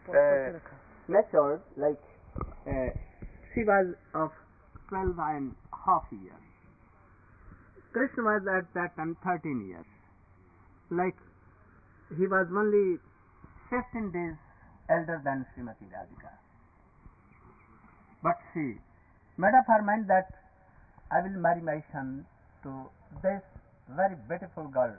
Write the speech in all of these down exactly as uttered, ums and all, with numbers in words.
uh, matured, like uh, she was of twelve and half years. Krishna was at that time thirteen years. Like he was only fifteen days elder than Srimati Radhika. But she made up her mind that I will marry my son to this very beautiful girl.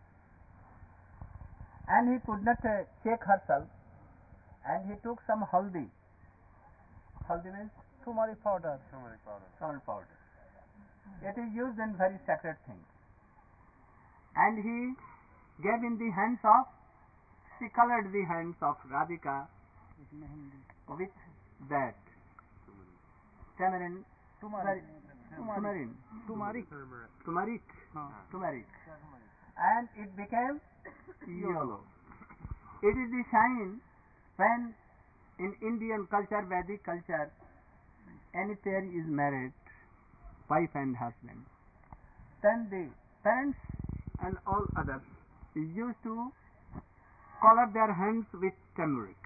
And he could not uh, check herself, and he took some haldi. Haldi means turmeric powder. Turmeric powder. Turmeric powder. It is used in very sacred things. And he gave in the hands of, she colored the hands of Radhika with that tamarind, turmeric, turmeric, turmeric, turmeric, turmeric, and it became yellow. It is the sign when in Indian culture, Vedic culture, any pair is married, wife and husband, then the parents and all others used to color their hands with turmeric.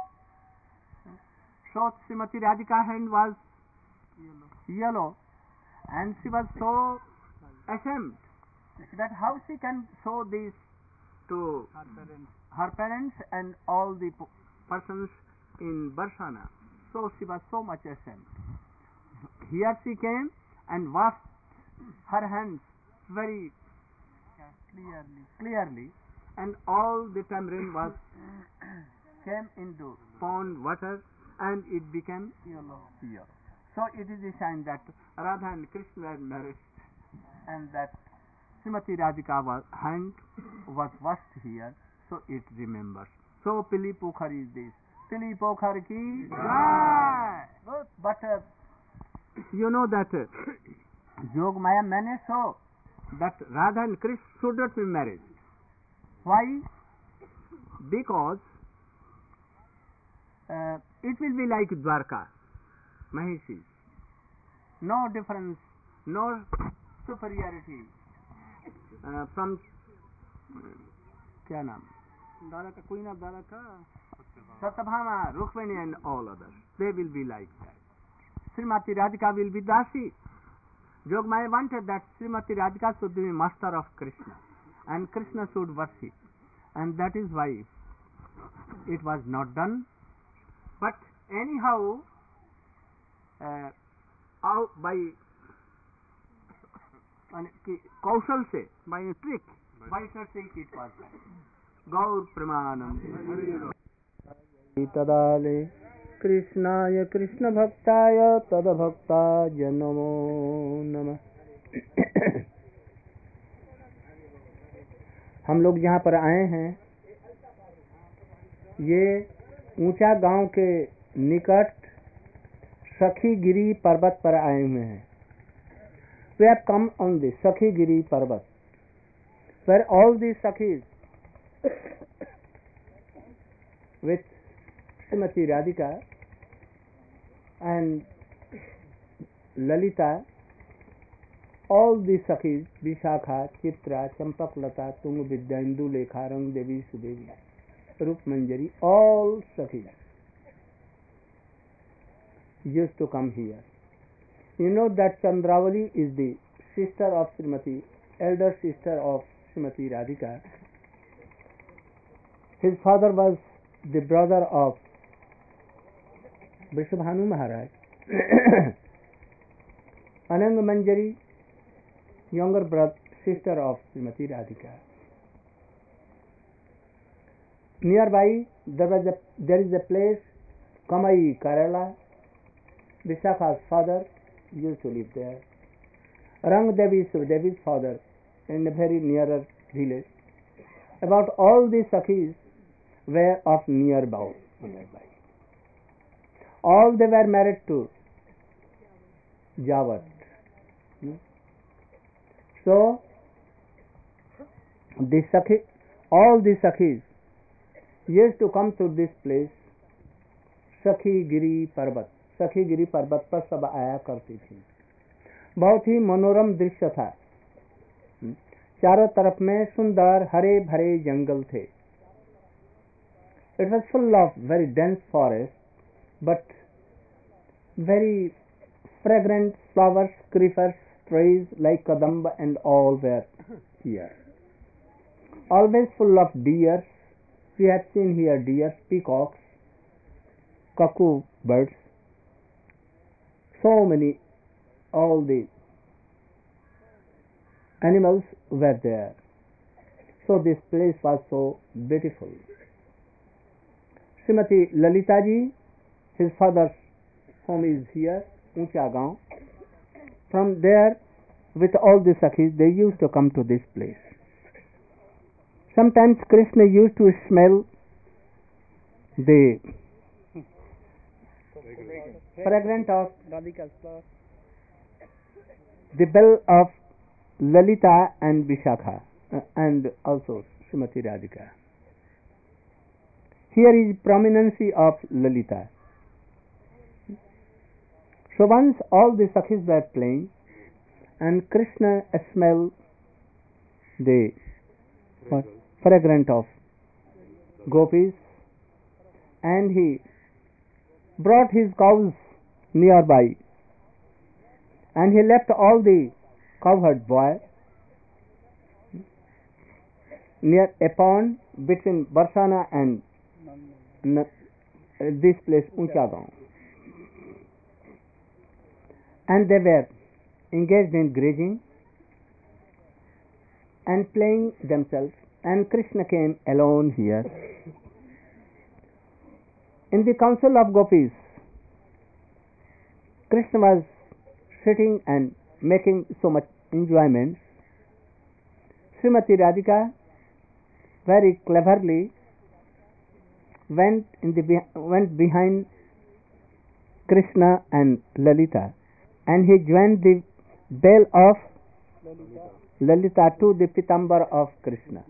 So Srimati Radhika's hand was yellow. yellow, and she was so ashamed that how she can show this to her parents, her parents and all the persons in Barsana. So she was so much ashamed. Here she came and washed her hands very clearly, clearly, and all the tamarind was came into pond water, and it became yellow. Yellow. So it is a sign that Radha and Krishna were married, and that Srimati Radhika was hand was washed here, so it remembers. So Pili Pokhar is this. Pili Pokhar ki jai. But uh, you know that uh, Yog Maya mane so that Radha and Krishna should not be married. Why? Because uh, it will be like Dwarka, Mahishi. No difference, no superiority uh, from uh, क्या नाम? Dwaraka, Queen of Dwaraka, Satyabhama, Rukmini and all others. They will be like that. Srimati Radhika will be Dasi. Jogmaya wanted that Srimati Radhika should be master of Krishna, and Krishna should worship, and that is why it was not done. But anyhow, uh, out by kaushal se, by a trick, by such trick it was done. Gaur Pramanam. Tadale Krishnaya Krishna Bhaktaya Tada Bhakta Janamo Namah. हम लोग जहाँ पर आए हैं, ये ऊंचा गांव के निकट सखीगिरी पर्वत पर आए हुए हैं. We have come on the Sakhigiri Parvat, where all the Sakhis with Srimati Radhika and Lalita, all the Sakhis, Vishakha, Chitra, Champaklata, Tungavidya, Indulekha, Rang Devi, Sudevi, Rup Manjari, all Sakhis used to come here. You know that Chandravali is the sister of Srimati, elder sister of Srimati Radhika. His father was the brother of Vrishabhanu Maharaj. Ananga Manjari, younger brother, sister of Srimati Radhika. Nearby there, was a, there is a place, Kamai, Kerala. Vishakha's father used to live there. Rang Devi, Sudevi's father, in a very nearer village. About all the Sakhis were of nearby. nearby. All they were married to Jawat. Hmm? So, the Sakhi, all the Sakhis used to come to this place, Sakhigiri Parvat. Sakhigiri पर्वत पर सब आया करती थी. बहुत ही मनोरम दृश्य था. चारों तरफ में सुंदर हरे भरे जंगल थे. It was full of very dense forest, but very fragrant flowers, creepers, trees like kadamba and all were here. Always full of deers. We have seen here deers, peacocks, cuckoo birds, so many, all the animals were there. So this place was so beautiful. Srimati Lalita ji, his father's home is here, Uncha Gaon. From there, with all the Sakhis, they used to come to this place. Sometimes Krishna used to smell the fragrance of the bell of Lalita and Vishakha, uh, and also Srimati Radhika. Here is prominence of Lalita. So once all the Sakhis were playing, and Krishna smelled the what, fragrance of gopis, and he brought his cows nearby, and he left all the cowherd boy near a pond between Barsana and N- this place Uncha Gaon, and they were engaged in grazing and playing themselves, and Krishna came alone here. In the council of gopis, Krishna was sitting and making so much enjoyment. Srimati Radhika very cleverly went in the went behind Krishna and Lalita, and he joined the bell of Lalita to the pitambar of Krishna,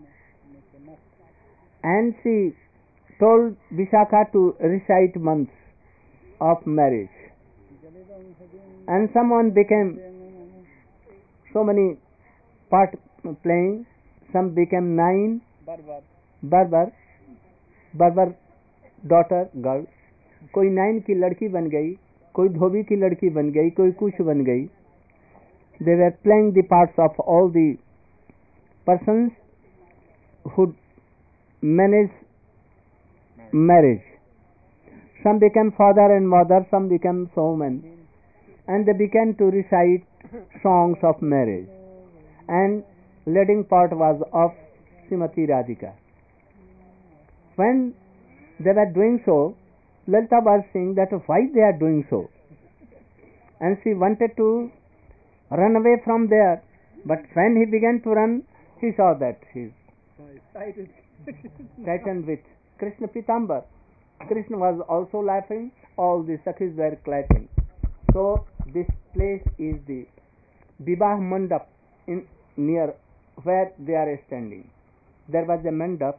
and she told Vishakha to recite months of marriage, and someone became so many part playing, some became nine Barbar Barbar daughter girl, कोई नाइन की लड़की बन गई, कोई धोबी की लड़की बन गई, कोई कुछ बन गई. They were playing the parts of all the persons who manage marriage. Some became father and mother, some became showmen, and they began to recite songs of marriage, and leading part was of Srimati Radhika. When they were doing so, Lalita was saying that why they are doing so, and she wanted to run away from there, but when he began to run, he saw that he is tightened with Krishna Pitambar. Krishna was also laughing, all the Sakhis were clapping. So this place is the Vivah Mandap in near where they are standing. There was a mandap,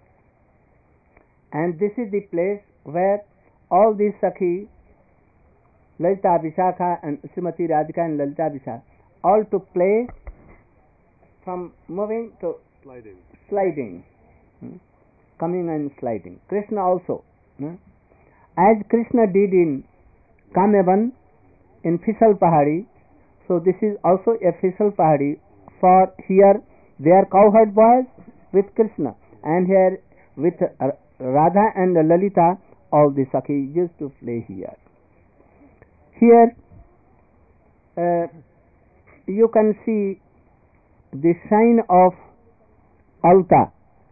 and this is the place where all these Sakhi, Lalita Vishakha and Srimati Radhika and Lalita Vishakha, all to play from moving to sliding, sliding, hmm? coming and sliding. Krishna also, hmm? as Krishna did in Kamyavan in Fisal Pahadi, so this is also a Fisal Pahadi. For here they are cowherd boys with Krishna, and here with Radha and Lalita, all the Sakhi used to play here. Here uh, you can see the sign of altar.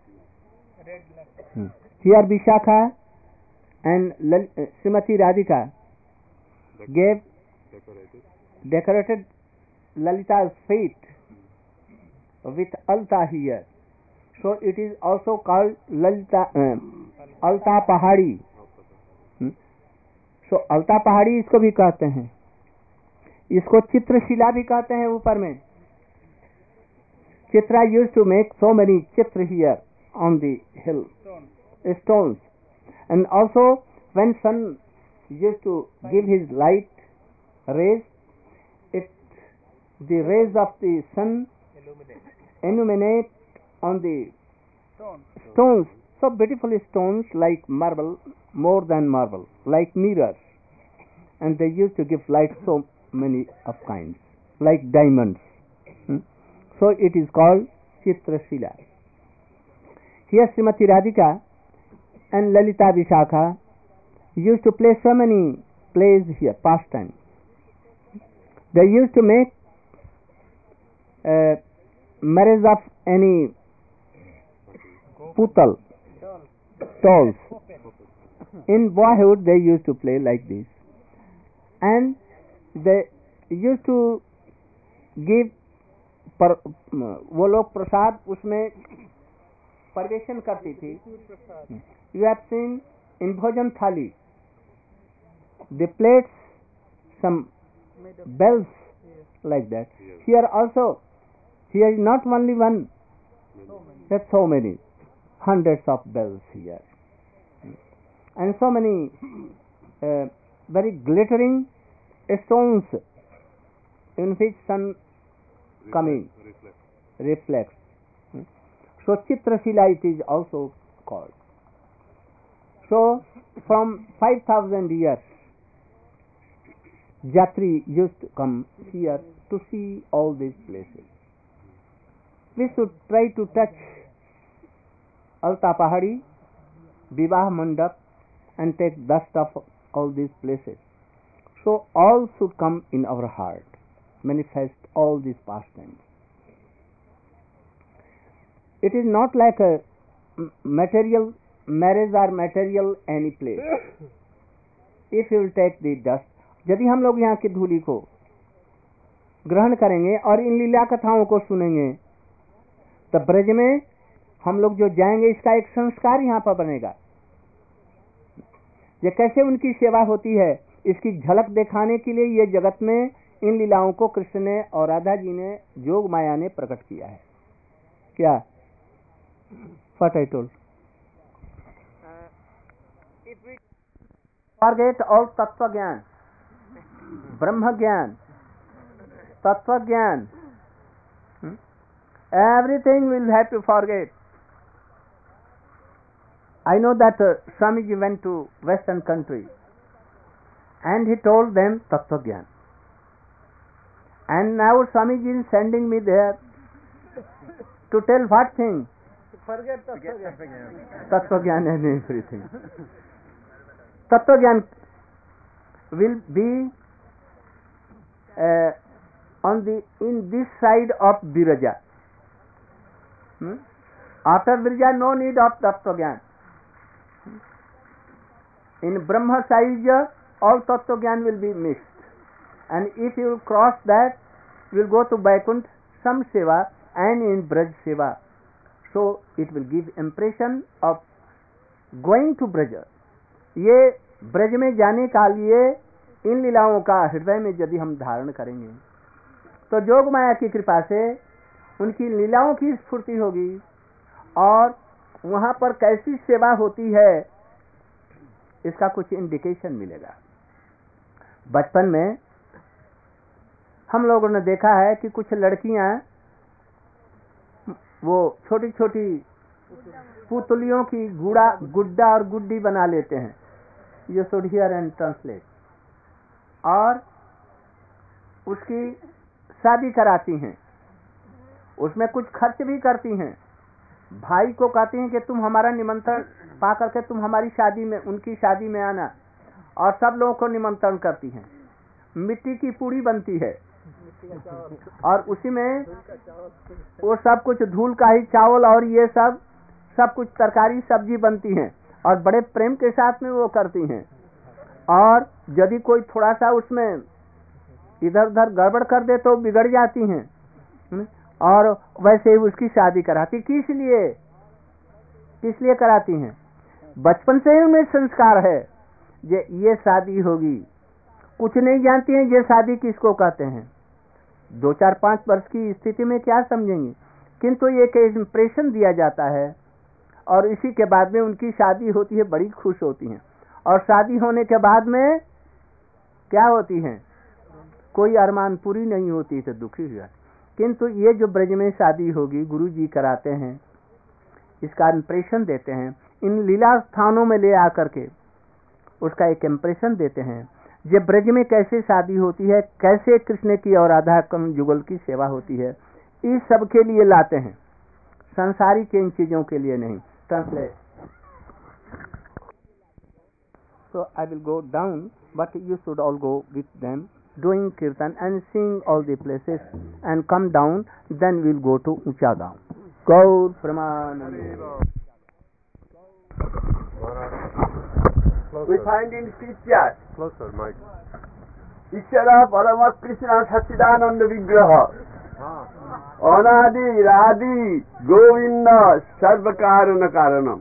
Hmm. Here Vishakha and Lal- uh, Srimati Radhika gave decorated, decorated Lalita's feet with alta here. So it is also called Lalita uh, Alta Pahadi. Hmm? So Alta Pahadi इसको भी कहते हैं, इसको चित्रशिला भी कहते हैं. ऊपर में Chitra used to make so many chitra here on the hill, stones. stones. And also when sun used to give his light rays, it the rays of the sun illuminate, illuminate on the stones. stones. so beautiful stones like marble, more than marble, like mirrors. And they used to give light so many of kinds, like diamonds. Hmm? So it is called Chitrashila. Here Srimati Radhika and Lalita Vishakha used to play so many plays here, pastime. They used to make uh, marriage of any putal, dolls. In boyhood they used to play like this. And they used to give पर, वो लोग प्रसाद उसमें परिवेशन करती थी. You have seen in bhojan thali they played some bells like that. Here also, here is not only one, there's so many, hundreds of bells here, and so many uh, very glittering stones in which sun coming reflects. So Chitrashila it is also called. So from five thousand years Jatri used to come here to see all these places. We should try to touch Alta Pahadi, Vivah Mandap and take dust of all these places. So all should come in our heart, manifest all these pastimes. It is not like a material marriage or material any place. If you will take the dust, यदि हम लोग यहाँ की धूली को ग्रहण करेंगे और इन लीला कथाओं को सुनेंगे, तब ब्रज में हम लोग जो जाएंगे इसका एक संस्कार यहाँ पर बनेगा. ये कैसे उनकी सेवा होती है इसकी झलक दिखाने के लिए ये जगत में इन लीलाओं को कृष्ण ने और राधा जी ने, जोग माया ने प्रकट किया है. क्या What I told? Uh, if we forget all tattva gyan, brahma gyan, tattva gyan, hmm? everything we'll have to forget. I know that uh, Swamiji went to Western country and he told them tattva gyan. And now Swamiji is sending me there to tell what thing? Forget Tattva Gyan and everything. Tattva Gyan will be uh, on the in this side of Viraja. Hmm? After Viraja, no need of Tattva Gyan. In Brahma Sahyuja, all Tattva Gyan will be mixed. And if you cross that, you will go to Vaikuntha, some Seva, and in Braj Seva. So it will give impression of going to Braj. ये ब्रज में जाने का लिए इन लीलाओं का हृदय में यदि हम धारण करेंगे तो जोग माया की कृपा से उनकी लीलाओं की स्फूर्ति होगी और वहां पर कैसी सेवा होती है इसका कुछ इंडिकेशन मिलेगा. बचपन में हम लोगों ने देखा है कि कुछ लड़कियां वो छोटी छोटी पुतलियों की गुड़ा गुड्डा और गुड्डी बना लेते हैं. You should hear and translate. और उसकी शादी कराती हैं, उसमें कुछ खर्च भी करती हैं. भाई को कहती हैं कि तुम हमारा निमंत्रण पा करके तुम हमारी शादी में, उनकी शादी में आना, और सब लोगों को निमंत्रण करती हैं. मिट्टी की पूड़ी बनती है और उसी में वो सब कुछ धूल का ही चावल और ये सब सब कुछ तरकारी सब्जी बनती हैं और बड़े प्रेम के साथ में वो करती हैं. और यदि कोई थोड़ा सा उसमें इधर उधर गड़बड़ कर दे तो बिगड़ जाती हैं और वैसे ही उसकी शादी कराती. किस लिए किस लिए कराती हैं? बचपन से ही उनमें संस्कार है ये ये शादी होगी. कुछ नहीं जानती हैं ये शादी किसको कहते हैं. दो चार पांच वर्ष की स्थिति में क्या समझेंगे, किंतु एक इम्प्रेशन दिया जाता है और इसी के बाद में उनकी शादी होती है. बड़ी खुश होती हैं और शादी होने के बाद में क्या होती हैं, कोई अरमान पूरी नहीं होती तो दुखी हुआ. किंतु ये जो ब्रज में शादी होगी गुरु जी कराते हैं, इसका इम्प्रेशन देते हैं. इन लीला स्थानों में ले आकर के उसका एक इम्प्रेशन देते हैं। ये ब्रज में कैसे शादी होती है, कैसे कृष्ण की और राधा युगल की सेवा होती है, इस सब के लिए लाते हैं, संसारी के इन चीजों के लिए नहीं। Translate. So I will go down, but you should all go with them, doing kirtan and seeing all the places, and come down. Then we'll go to Uchagaon. Gaur Pramanande. We find in scripture, Closer, Mike. Ishvara Parama Krishna Satchidananda Vigraha, Anadi Radhi Govinda Sarvakarana Karanam.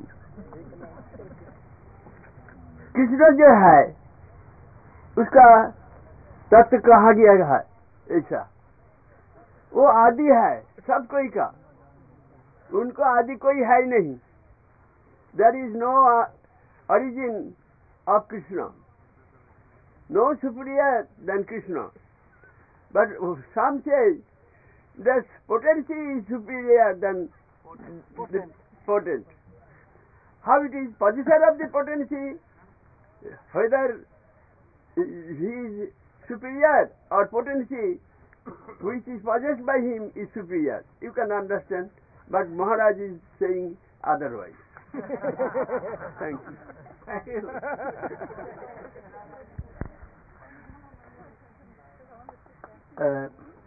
Krishna जो है उसका तत्व कहा गया है ऐसा, वो आदि है सब कोई का, उनको आदि कोई है ही नहीं। There is no origin of Krishna, no superior than Krishna, but some say that potency is superior than the potent. How it is possessor of the potency, whether he is superior or potency which is possessed by him is superior, you can understand, but Maharaj is saying otherwise. Thank you. Thank you. Uh,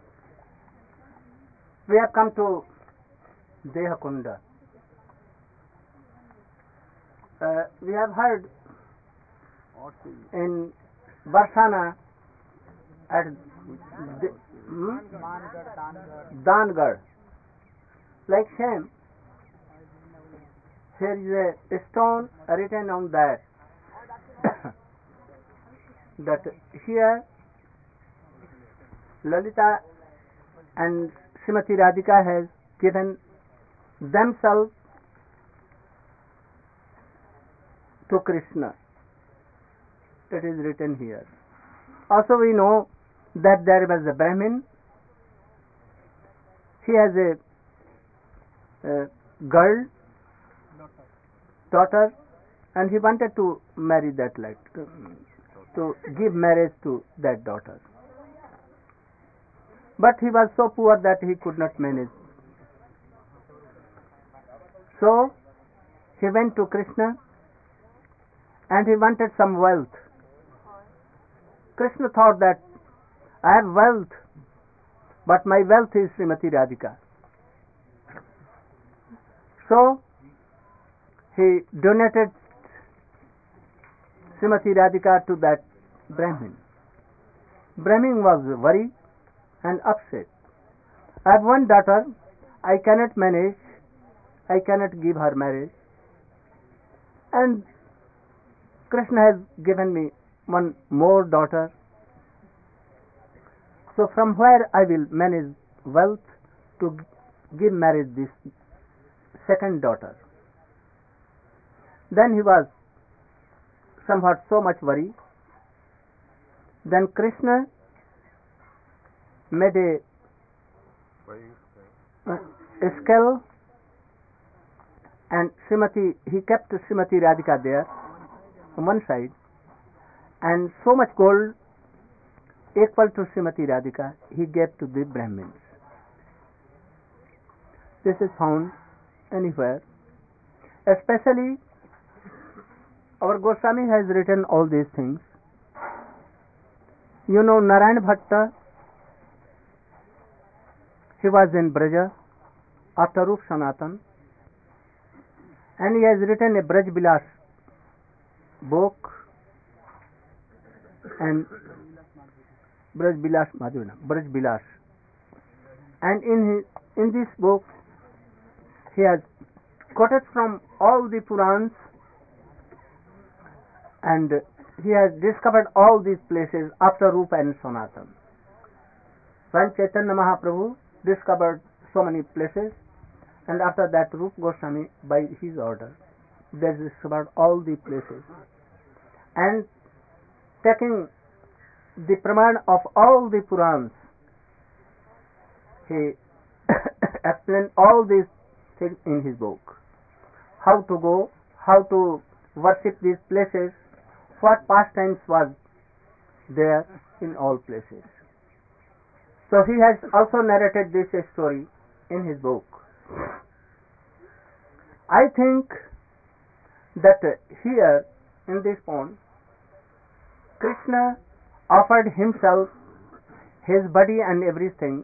we have come to Dehakunda. Uh, we have heard in Barsana at the, hmm? Dangarh, like same, there is a stone written on that that here Lalita and Srimati Radhika has given themselves to Krishna. That is written here. Also we know that there was a Brahmin. He has a, a girl, daughter, and he wanted to marry that, like to, to give marriage to that daughter. But he was so poor that he could not manage. So he went to Krishna and he wanted some wealth. Krishna thought that I have wealth, but my wealth is Srimati Radhika. So he donated Srimati Radhika to that Brahmin. Brahmin was worried and upset. I have one daughter, I cannot manage, I cannot give her marriage, and Krishna has given me one more daughter. So from where I will manage wealth to give marriage this second daughter? Then he was somewhat so much worried. Then Krishna made a, a scale, and Srimati, he kept Srimati Radhika there on one side, and so much gold equal to Srimati Radhika he gave to the Brahmins. This is found anywhere. Especially our Goswami has written all these things. You know Narayan Bhatta, he was in Braja after Rup Sanatan, and he has written a Braj Bilas book, and Braj Bilas Madhuna, Braj Bilas, and in his, in this book he has quoted from all the Purans, and he has discovered all these places after Rupa and Sanatan. When Chaitanya Mahaprabhu discovered so many places, and after that Rupa Goswami by his order they discovered all the places, and taking the praman of all the Purans, he explained all these things in his book. How to go, how to worship these places, what pastimes was there in all places. So he has also narrated this story in his book. I think that here in this poem, Krishna offered himself, his body and everything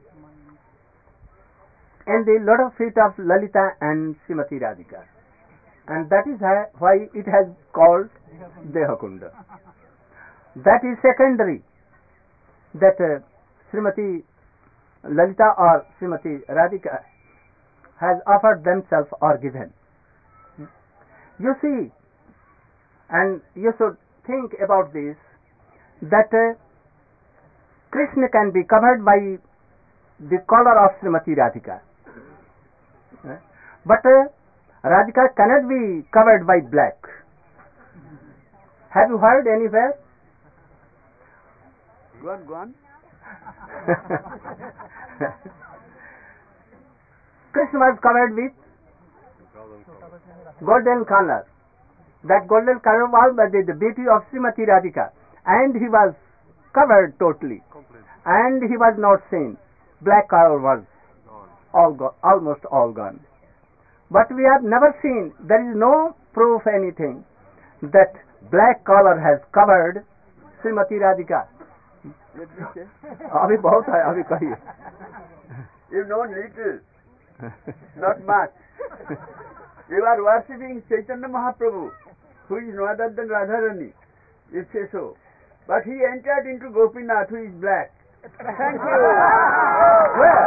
in the lotus feet of Lalita and Srimati Radhika, and that is why it has called Dehakunda. That is secondary, that uh, Srimati Lalita or Srimati Radhika has offered themselves or given. You see, and you should think about this, that uh, Krishna can be covered by the collar of Srimati Radhika, uh, but uh, Radhika cannot be covered by black. Have you heard anywhere? Go on, go on. Krishna was covered with golden color. That golden color was the, the beauty of Srimati Radhika, and he was covered totally, and he was not seen. Black color was all go, almost all gone. But we have never seen, there is no proof anything that black color has covered Srimati Radhika. Let me say. अभी बहुत है, अभी कहिए. You know little, not much. You are worshipping Chaitanya Mahaprabhu, who is no other than Radharani. You say so. But he entered into Gopinath, who is black. Thank you. Where?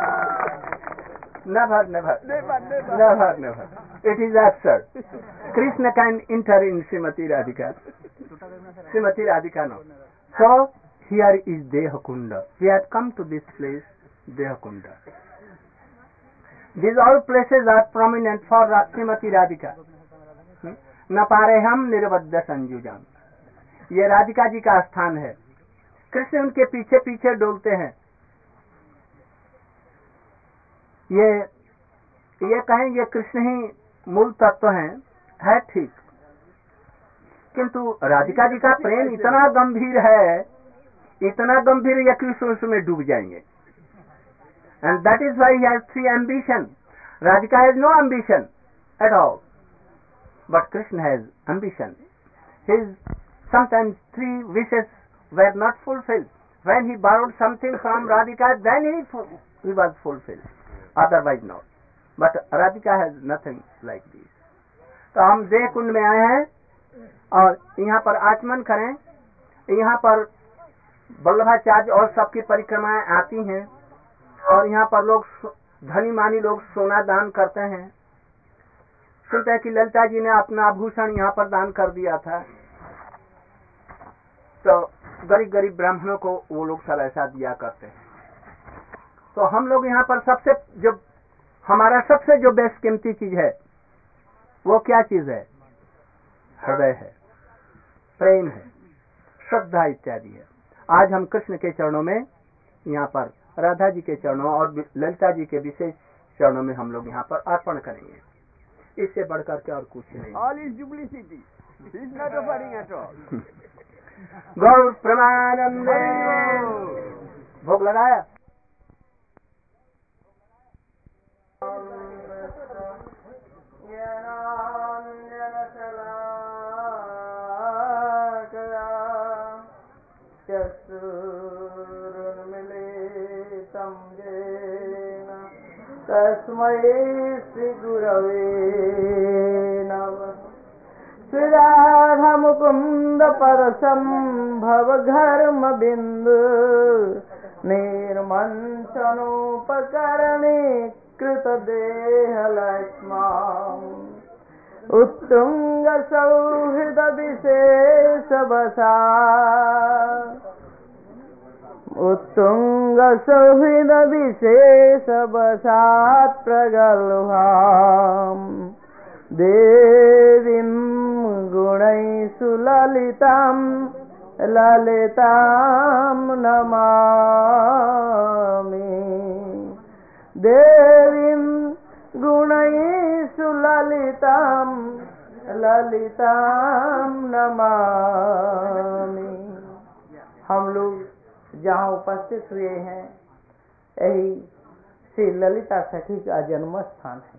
Never, never. Never, never. Never, never. It is absurd. Krishna can enter in Srimati Radhika. Srimati Radhika no. So, here is Dehakunda. We have come to this place, Dehakunda. These all places are prominent for Srimati Radhika. न पारे हम निर्बद्ध संयुजम. ये राधिका जी का स्थान है. कृष्ण उनके पीछे पीछे डोलते हैं. ये ये कहें ये कृष्ण ही मूल तत्व हैं, है ठीक, किंतु राधिका जी का प्रेम इतना गंभीर है, इतना गंभीर है कि उसमें डूब जाएंगे. And that is why he has three ambition. Radhika has no ambition at all, but Krishna has ambition. His sometimes three wishes were not fulfilled. When he borrowed something from Radhika, then he he was fulfilled. Otherwise not. But Radhika has nothing like this. तो हम देह कुंड में आए हैं और यहाँ पर आचमन करें. यहाँ पर वल्लभाचार्य और सबकी परिक्रमाएं आती हैं और यहाँ पर लोग धनी मानी लोग सोना दान करते हैं. सुनते हैं कि ललिता जी ने अपना आभूषण यहाँ पर दान कर दिया था, तो गरीब गरीब ब्राह्मणों को वो लोग सब ऐसा दिया करते हैं. तो हम लोग यहाँ पर सबसे जो हमारा सबसे जो बेस्ट कीमती चीज है वो क्या चीज है? हृदय है, प्रेम है, श्रद्धा इत्यादि है. आज हम कृष्ण के चरणों में, यहाँ पर राधा जी के चरणों और ललिता जी के विशेष चरणों में हम लोग यहाँ पर अर्पण करेंगे. इससे बढ़कर के और कुछ नहीं. All is duplicity. He is not offering at all. गौर प्रमानंदे. भोग लगाया. तस्मै श्री गुरवे नमः. श्री राधा मुकुंद परसंभव घर्म बिंदु निर्मंसनोपकरणे कृत देह लक्ष्माम् उत्तुंग सौहृद विशेष बसा. उत्तुंग सौहृद विशेष बसात् प्रगल्भाम् देवीं गुणैः सुललितां ललितां नमामि. देवीं गुणैः सुललितां ललिताम नमामि। हम लोग जहाँ उपस्थित हुए हैं यही श्री ललिता सखी का जन्म स्थान है।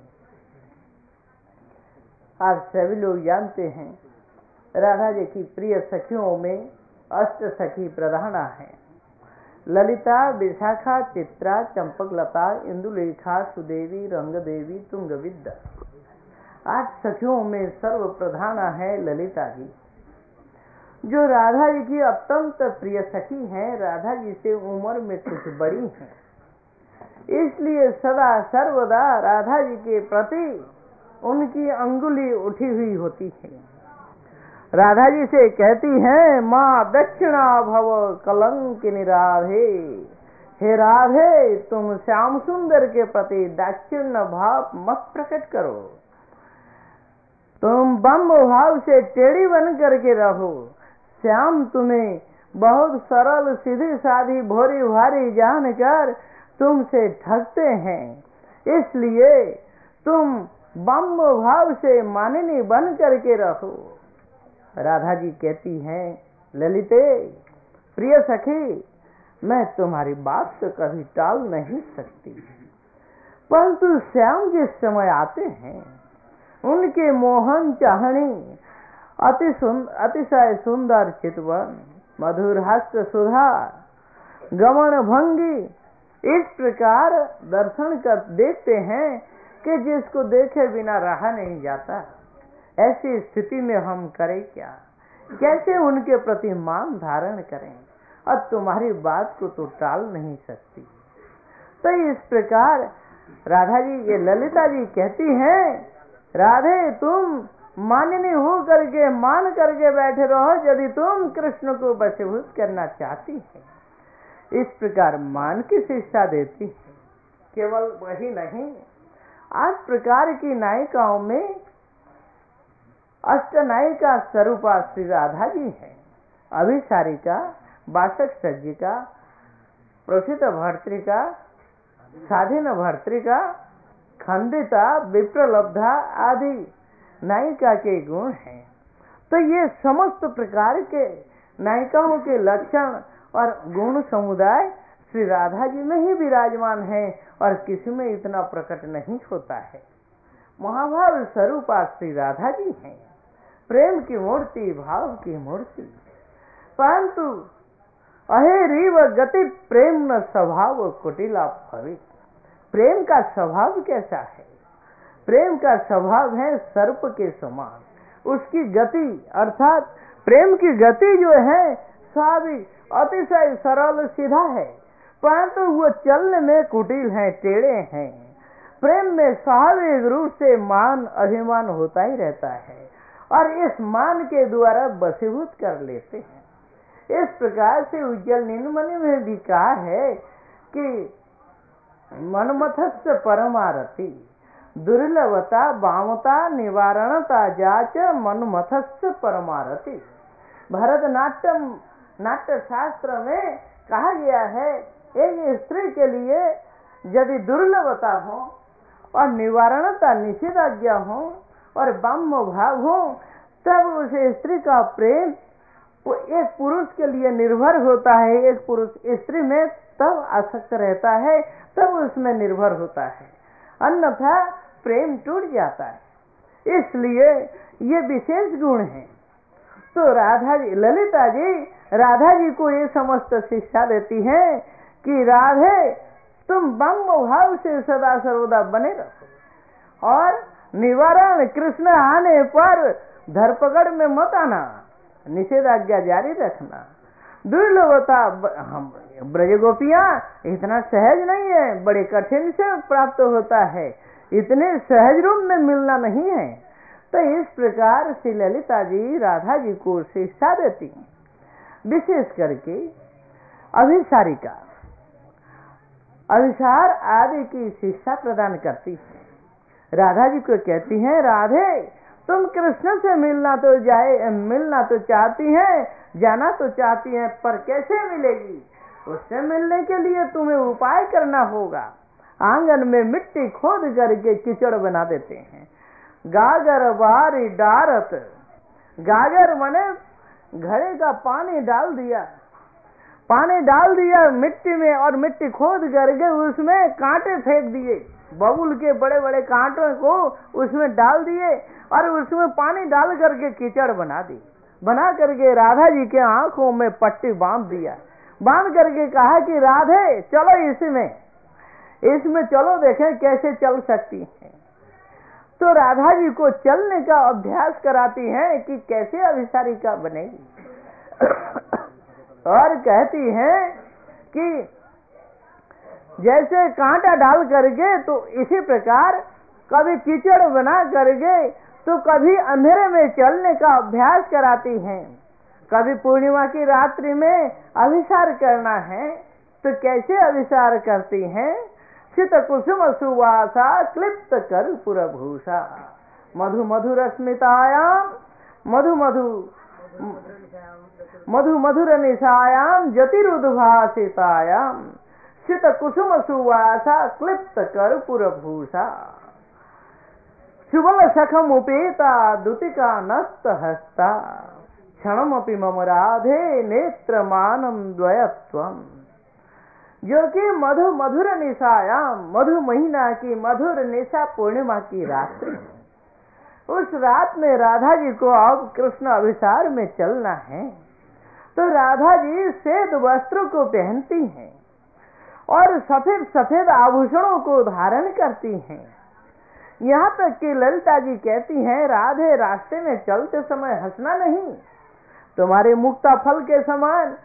आप सभी लोग जानते हैं राधा जी की प्रिय सखियों में अष्ट सखी प्रधाना है। ललिता, विशाखा, चित्रा, चंपकलता, इंदुलेखा, सुदेवी, रंगदेवी, तुंगविद्या। आठ सखियों में सर्व प्रधाना है ललिता जी, जो राधा जी की अत्यंत प्रिय सखी हैं। राधा जी से उम्र में कुछ बड़ी हैं, इसलिए सदा सर्वदा राधा जी के प्रति उनकी अंगुली उठी हुई होती है। राधा जी से कहती हैं, माँ दक्षिणा भव कलंकिनी राधे। हे राधे, तुम श्याम सुंदर के प्रति दाक्षिण्य भाव मत प्रकट करो, तुम बम भाव से टेढ़ी बन करके रहो। श्याम तुम्हें बहुत सरल सीधी साधी भोरी भारी जानकर तुमसे ठगते हैं, इसलिए तुम बम भाव से मानिनी बन करके रहो। राधा जी कहती हैं, ललिते प्रिय सखी, मैं तुम्हारी बात तो कभी टाल नहीं सकती, परंतु श्याम जिस समय आते हैं उनके मोहन चाहनी, अति सुंदर, अतिशय सुंदर चितवन, मधुर हास्य सुधा, गमन भंगी, इस प्रकार दर्शन कर देखते हैं कि जिसको देखे बिना रहा नहीं जाता। ऐसी स्थिति में हम करें क्या, कैसे उनके प्रति मान धारण करें, और तुम्हारी बात को तो टाल नहीं सकती। तो इस प्रकार राधा जी ये ललिता जी कहती हैं, राधे तुम मानिनी हो करके मान करके बैठे रहो यदि तुम कृष्ण को वशीभूत करना चाहती है। इस प्रकार मान की शिक्षा देती है। केवल वही नहीं, आठ प्रकार की नायिकाओं में अष्ट नायिका स्वरूपा श्री राधा जी है। अभिसारिका, बासक सज्जिका, प्रोषित भर्तृका, स्वाधीन भर्तृका, खंडिता, विप्रलब्धा आदि नायिका के गुण हैं। तो ये समस्त प्रकार के नायिकाओं के लक्षण और गुण समुदाय श्री राधा जी में ही विराजमान है और किसी में इतना प्रकट नहीं होता है। महाभाव स्वरूपा श्री राधा जी हैं, प्रेम की मूर्ति, भाव की मूर्ति। परंतु अहे रीव गति प्रेम न स्वभाव कुटिला भवित। प्रेम का स्वभाव कैसा है? प्रेम का स्वभाव है सर्प के समान। उसकी गति अर्थात प्रेम की गति जो है स्वाभाविक अतिशय सरल सीधा है, परंतु वो चलने में कुटिल है, टेढ़े हैं। प्रेम में स्वाभाविक रूप से मान अभिमान होता ही रहता है और इस मान के द्वारा वशीभूत कर लेते हैं। इस प्रकार से उज्जवल नीलमणि में भी कहा है कि मनमथस्य परमारति दुर्लभता वामता निवारणता जाच मनमथस्य परमारति। भरतनाट्यम नाट्य शास्त्र में कहा गया है, एक स्त्री के लिए यदि दुर्लभता हो और निवारणता निषेधाज्ञा हो और वाम्य भाव हो, तब उस स्त्री का प्रेम वो एक पुरुष के लिए निर्भर होता है। एक पुरुष स्त्री में तब आसक्त रहता है, तब उसमें निर्भर होता है, अन्यथा प्रेम टूट जाता है। इसलिए ये विशेष गुण है। तो राधा जी, ललिता जी राधा जी को ये समस्त शिक्षा देती हैं कि राधे तुम ब्रह्म भाव से सदा सर्वदा बने रहो और निवारण कृष्ण आने पर धरपकड़ में मत आना, निषेधाज्ञा जारी रखना। दुर्लभता, हम ब्रज गोपियां इतना सहज नहीं है, बड़े कठिन से प्राप्त होता है, इतने सहज रूप में मिलना नहीं है। तो इस प्रकार श्री ललिता जी राधा जी को शिक्षा देती हैं। विशेष करके अभिसारिका, अभिसार आदि की शिक्षा प्रदान करती है। राधा जी को कहती हैं, राधे तुम कृष्ण से मिलना तो जाए मिलना तो चाहती हैं, जाना तो चाहती हैं, पर कैसे मिलेगी? उससे मिलने के लिए तुम्हें उपाय करना होगा। आंगन में मिट्टी खोद करके कीचड़ बना देते हैं, गागर बारी डारत, गागर मने घड़े का पानी डाल दिया, पानी डाल दिया मिट्टी में और मिट्टी खोद करके उसमें कांटे फेंक दिए, बबूल के बड़े बड़े कांटों को उसमें डाल दिए और उसमें पानी डाल करके कीचड़ बना दी, बना करके राधा जी के आंखों में पट्टी बांध दिया, बांध करके कहा कि राधे चलो इसमें, इसमें चलो देखें कैसे चल सकती हैं। तो राधा जी को चलने का अभ्यास कराती हैं कि कैसे अभिसारिका बनेगी और कहती हैं कि जैसे कांटा डाल करके तो इसी प्रकार कभी कीचड़ बना करके तो कभी अंधेरे में चलने का अभ्यास कराती हैं, कभी पूर्णिमा की रात्रि में अभिसार करना है तो कैसे अभिसार करती हैं। चित कुसुम सुवासा क्लिप्त कर्पूर भूषा, मधु मधुर स्मितायाम मधु मधु मधु मधुर निशायाम ज्योतिरुद्भासितायाम, चित कुसुम सुवासा क्लिप्त कर्पूर भूषा, सुबल सखम उपेता दुतिका नस्त हस्ता, क्षणमपि मम राधे नेत्र मानम द्वयत्वम। जो कि मधु मधुर निशायाम, मधु महीना की मधुर निशा पूर्णिमा की रात्रि, उस रात में राधा जी को अब कृष्ण अभिसार में चलना है तो राधा जी श्वेत वस्त्रों को पहनती हैं और सफेद सफेद आभूषणों को धारण करती हैं। यहाँ तक कि ललिता जी कहती हैं राधे रास्ते में चलते समय हंसना नहीं, तुम्हारे मुक्ता फल के समान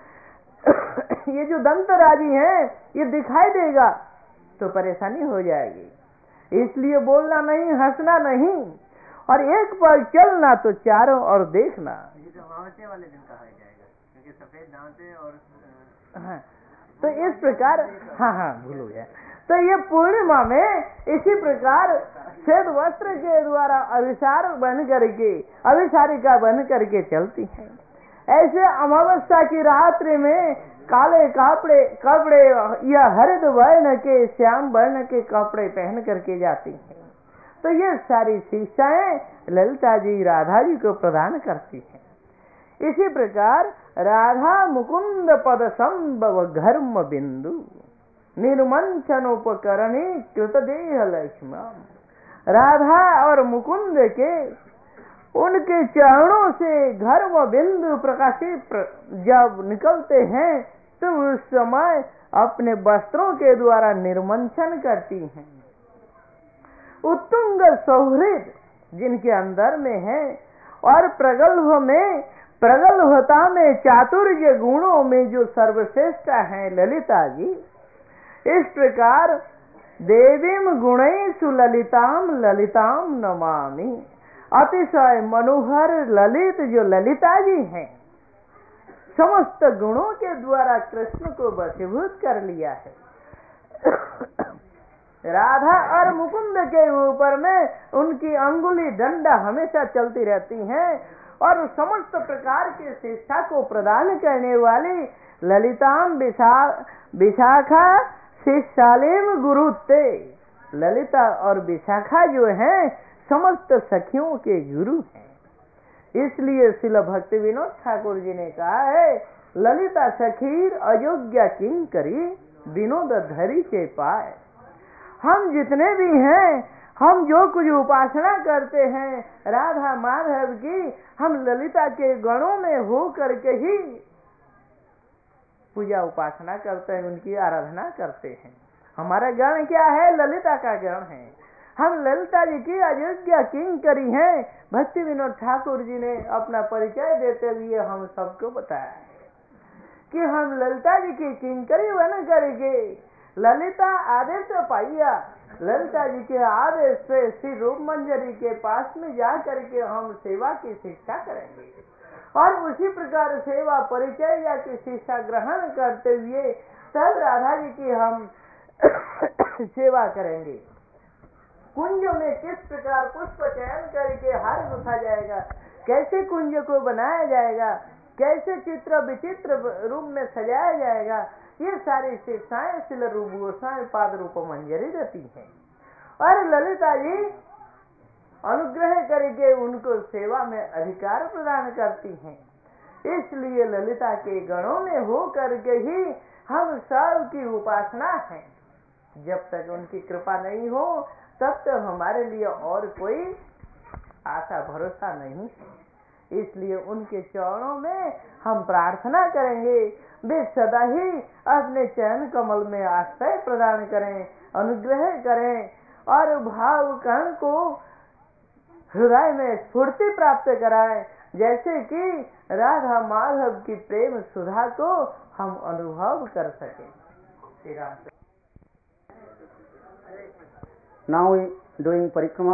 ये जो दंतराजी है ये दिखाई देगा तो परेशानी हो जाएगी, इसलिए बोलना नहीं, हंसना नहीं और एक बार चलना तो चारों ओर देखना। ये तो अमावस्या वाले दिन कहा जाएगा क्योंकि सफेद दांते और हाँ, तो इस प्रकार हाँ हाँ भूल गया। तो ये पूर्णिमा में इसी प्रकार श्वेत वस्त्र के द्वारा अभिसार बन करके अभिसारिका बन करके चलती हैं। ऐसे अमावस्या की रात्रि में काले कपड़े कपड़े या हरित वर्ण के श्याम वर्ण के कपड़े पहन करके जाती हैं। तो ये सारी शिक्षाएं ललिता जी राधा जी को प्रदान करती हैं। इसी प्रकार राधा मुकुंद पद संभव घर्म बिंदु निर्मंचन उपकरणी कृत देह लक्ष्मण, राधा और मुकुंद के उनके चरणों से घर्म बिंदु प्रकाशित जब निकलते हैं तो उस समय अपने वस्त्रों के द्वारा निर्मंचन करती हैं। उत्तुंग सौहृद जिनके अंदर में है और प्रगल्भ में प्रगल्भता में चातुर्य गुणों में जो सर्वश्रेष्ठ है ललिता जी, इस प्रकार देवीम गुणैषु ललिताम ललिताम नमामि, अतिशय मनोहर ललित जो ललिता जी हैं समस्त गुणों के द्वारा कृष्ण को वशीभूत कर लिया है। राधा और मुकुंद के ऊपर में उनकी अंगुली डंडा हमेशा चलती रहती हैं और समस्त प्रकार की शिक्षा को प्रदान करने वाली ललिताम विशा विशाखा शिशालिम गुरुते, ललिता और विशाखा जो हैं समस्त सखियों के गुरु हैं। इसलिए श्रील भक्ति विनोद ठाकुर जी ने कहा है ललिता सखीर अयोग्य किंकरी विनोद धरी के पाए। हम जितने भी हैं, हम जो कुछ उपासना करते हैं राधा माधव की, हम ललिता के गणों में हो करके ही पूजा उपासना करते हैं, उनकी आराधना करते हैं। हमारा गण क्या है? ललिता का गण है। हम ललिता जी की अयोग्य किंकरी हैं। भक्ति विनोद ठाकुर जी ने अपना परिचय देते हुए हम सबको बताया है कि हम ललिता जी की किंकरी बन करके ललिता आदेश पाइया, ललिता जी के आदेश से श्री रूप मंजरी के पास में जा करके हम सेवा की शिक्षा करेंगे और उसी प्रकार सेवा परिचय या की शिक्षा ग्रहण करते हुए तब राधा जी की हम सेवा करेंगे। कुंज में किस प्रकार पुष्प चयन करके हार गुथा जाएगा, कैसे कुंज को बनाया जाएगा, कैसे चित्र विचित्र रूप में सजाया जाएगा, ये सारी शिक्षाएं श्रील रूप गोस्वामी पाद रूप मंजरी देती हैं। और ललिता जी अनुग्रह करके उनको सेवा में अधिकार प्रदान करती हैं। इसलिए ललिता के गणों में हो करके ही हम सब की उपासना है। जब तक उनकी कृपा नहीं हो तब तक हमारे लिए और कोई आशा भरोसा नहीं है। इसलिए उनके चरणों में हम प्रार्थना करेंगे, वे सदा ही अपने चरण कमल में आश्रय प्रदान करें, अनुग्रह करें और भाव कण को हृदय में स्फूर्ति प्राप्त कराएं, जैसे कि राधा माधव की प्रेम सुधा को हम अनुभव कर सकें। Now we doing parikrama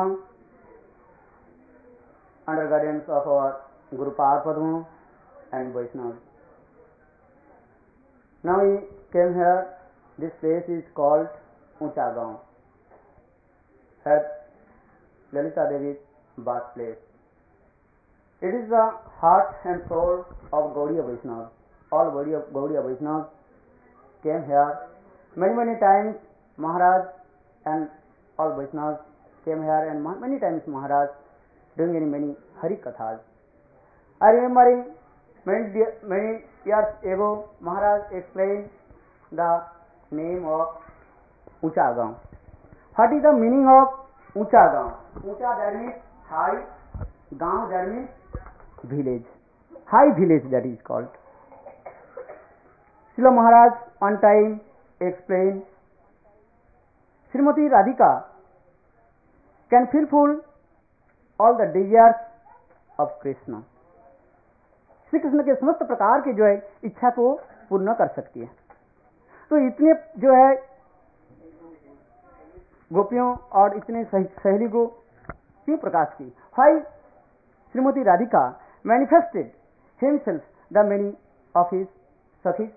under guidance of our Guru Padma and Vaishnava. Now we came here. This place is called Uncha Gaon, at Lalita Devi's birthplace. It is the heart and soul of Gaudiya Vaishnava. All Gaudiya, Gaudiya Vaishnavas came here. Many many times Maharaj and all Vaishnavas came here, and many times Maharaj doing many many Hari Kathas. I remembering many many years ago Maharaj explained the name of Uncha Gaon. What is the meaning of Uncha Gaon? Uncha that means high, Gaon that means village, high village, that is called. Srila Maharaj on time explained Srimati Radhika can fulfill all the desires of Krishna. Shri Krishna के समस्त प्रकार के जो है इच्छा को पूर्ण कर सकती है। तो इतने जो है गोपियों और इतने सहेली को क्यों प्रकाश की? Why Srimati Radhika manifested himself the many of his sakhis?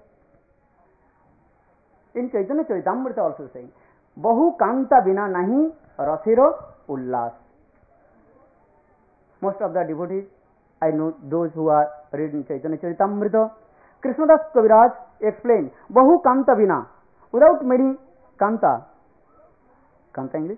In Chaitanya Charitamrita also saying, बहु कांता बिना नहीं रसिरो उल्लास. Most of the devotees, I know those who are reading Chaitanya Charitamrita, Krishnadas Kaviraj explained, बहु कांता बिना, without many kanta. Kanta English?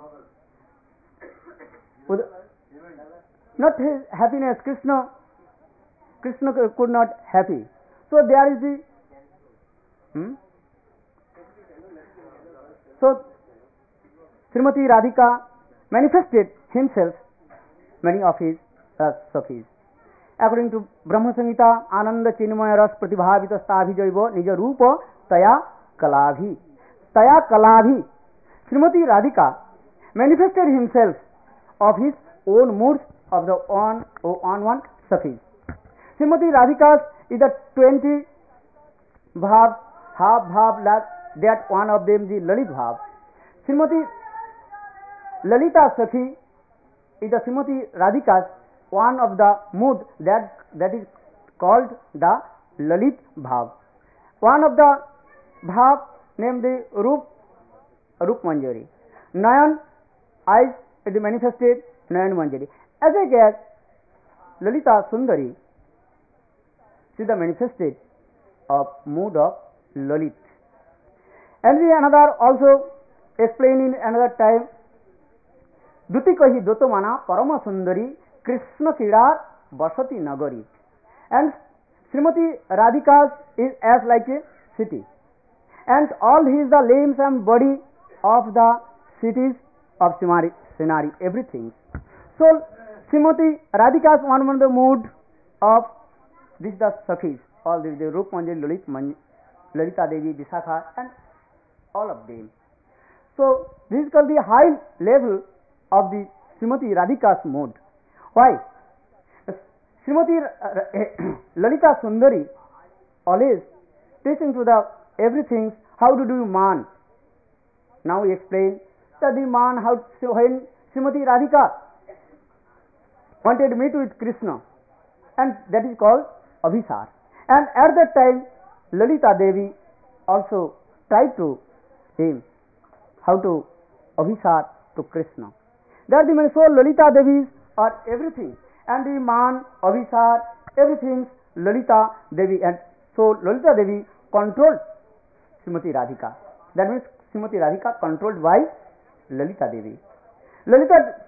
With, not his happiness, Krishna, Krishna could not happy. So there is the, hmm? So Srimati Radhika manifested himself many of his uh, sakhis. According to Brahma Samhita, Ananda Chinmaya Ras Pratibhavita Stabhijaiva Nija Rupa Taya Kalabhi. Taya Kalabhi. Srimati Radhika manifested himself of his own moods of the on, on one sakhis. Srimati Radhika's is the twenty bhav, half bhav, that one of them the Lalit bhav. Srimati Lalita Sakhi is the Srimati Radhika's one of the mood that that is called the Lalit bhav. One of the bhav named the Rup Rup Manjari. Nayan, eyes is manifested Nayan Manjari. As I guess, Lalita Sundari, she is the manifested of mood of Lalit. And we another also explain in another time, Duti kahi dotomana parama sundari Krishna kidar basati nagari. And Srimati Radhika's is as like a city, and all his the limbs and body of the cities of Simari, scenery, everything. So Srimati Radhika's one of the mood of this the Sakhis, all these the Rup Manjari, Lalit Manjari, Lalita Devi, Visakha, and all of them. So this is called the high level of the Srimati Radhika's mood. Why? Srimati Lalita Sundari always teaching to the everything how to do man. Now we explain that the man how when Srimati Radhika wanted to meet with Krishna, and that is called Abhisar. And at that time Lalita Devi also tried to him how to Abhisar to Krishna. That the so Lalita Devis are everything, and the man, Abhisar, everything Lalita Devi, and so Lalita Devi controlled Srimati Radhika. That means Srimati Radhika controlled by Lalita Devi. Lalita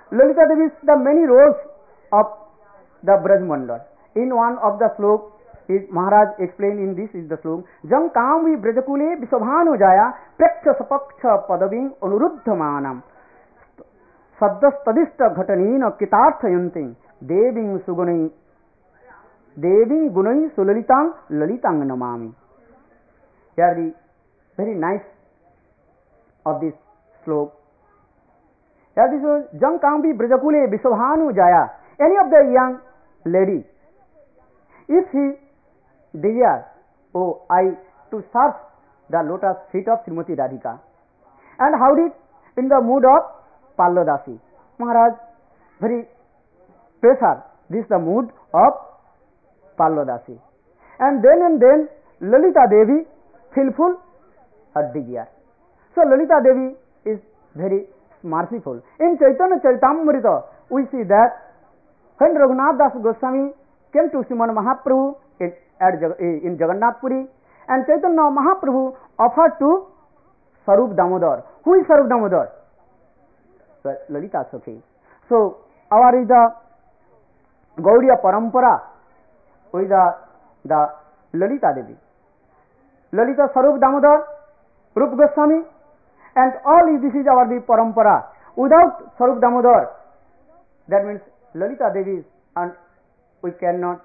Lalita Devi is the many roles of the Braj Mandal. In one of the slok, is Maharaj explained in this is the slok, Jam kamvi brajakule visabhanu jaya preksha sapaksha padaving anuruddhamanam saddastadista ghatanina kitarthayanting deving sugunai deving gunai sulalitang lalitang namami. Here the very nice of this slok. Here this was Jam kamvi brajakule visabhanu jaya. Any of the young lady, if he desires, oh, I to serve the lotus feet of Srimati Radhika, and how did in the mood of Palladasi. Maharaj very pressure, this the mood of Palladasi. And then and then Lalita Devi skillful her desire. So Lalita Devi is very merciful. In Chaitanya Charitamrita, we see that when Raghunath Das Goswami came to Srimad Mahaprabhu in, at, in Jagannath Puri, and Chaitanya Mahaprabhu offered to Sarup Damodar. Who is Sarup Damodar? So, Lalita Sakhi. So, our is the Gaudiya Parampara with the, the Lalita Devi. Lalita Sarup Damodar, Rup Goswami, and all this is our the Parampara. Without Sarup Damodar, that means Lalita Devi, and we cannot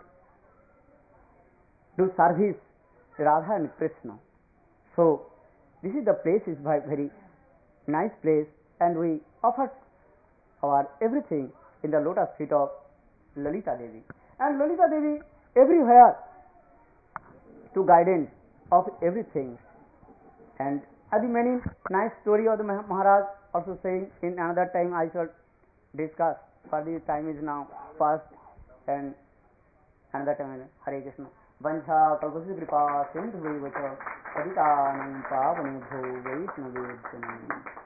do service Radha and Krishna. So this is the place, is very nice place, and we offer our everything in the lotus feet of Lalita Devi. And Lalita Devi everywhere to guidance of everything. And are the many nice story of the Maharaj also saying, in another time I shall discuss, for the time is now past, and another time. Hare Krishna. Vancha kalpasya kripa sindhu vacha paditanam pavanebhyo vaishnavebhyo.